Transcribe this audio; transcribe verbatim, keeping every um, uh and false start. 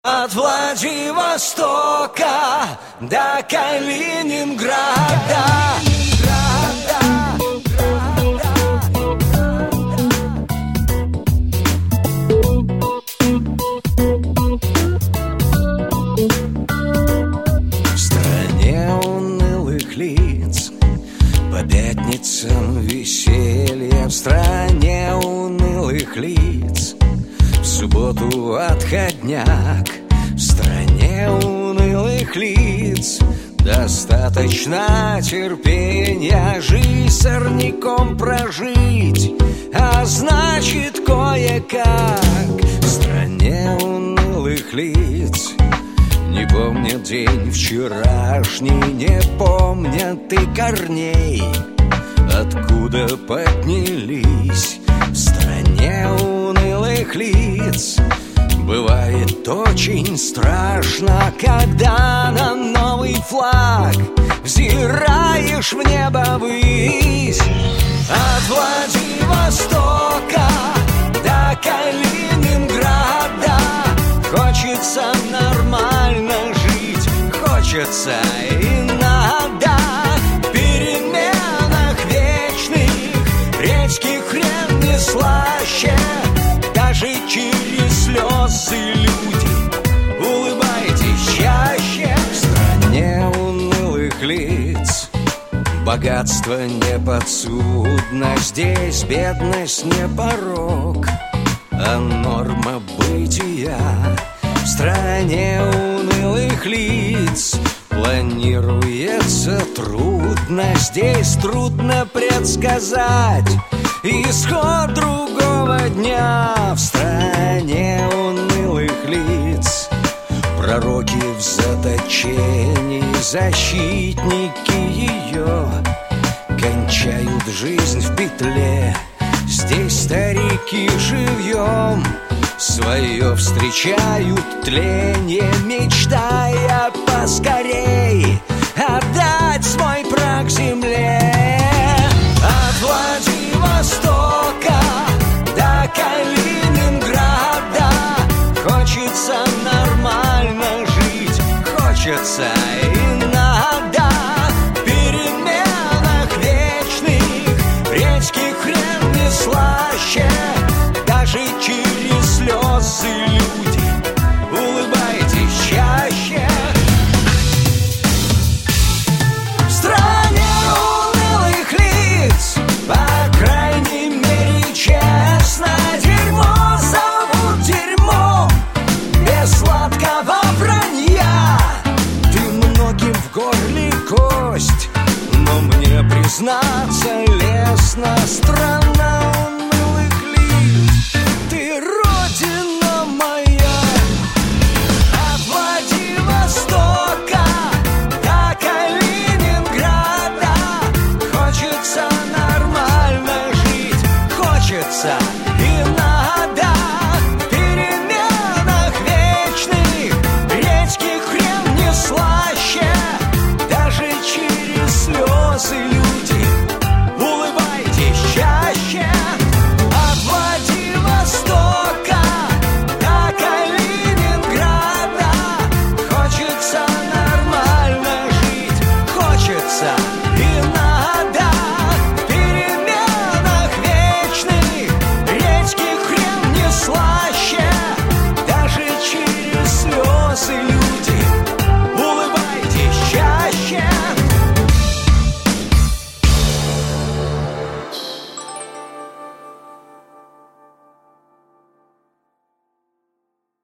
От Владивостока до Калининграда. В стране унылых лиц по пятницам веселье. В стране унылых лиц в субботу отходняк. В стране унылых лиц достаточно терпения жизнь сорняком прожить, а значит кое-как. В стране унылых лиц не помнят день вчерашний, не помнят и корней, откуда поднялись. В стране унылых лиц бывает очень страшно, когда на новый флаг взираешь в небо ввысь. От Владивостока до Калининграда хочется нормально жить, хочется и надо. В переменах вечных редьки хрен не слаще. Даже через слезы, люди, улыбайтесь чаще. В стране унылых лиц богатство не подсудно. Здесь бедность не порок, а норма бытия. В стране унылых лиц планируется трудно. Здесь трудно предсказать исход другого дня. В стране унылых лиц пророки в заточении, защитники ее кончают жизнь в петле. Здесь старики живьем свое встречают тление, мечтая поскорей отдать свой прах земле. От Владивостока до Калининграда хочется нормально жить, хочется и надо. В переменах вечных редьки хрен не слаще. Даже через слезы, люди, улыбайтесь чаще. В стране унылых лиц, по крайней мере, честно, дерьмо зовут дерьмо, без сладкого вранья. Ты многим в горле кость, но мне признаться лестно. Страна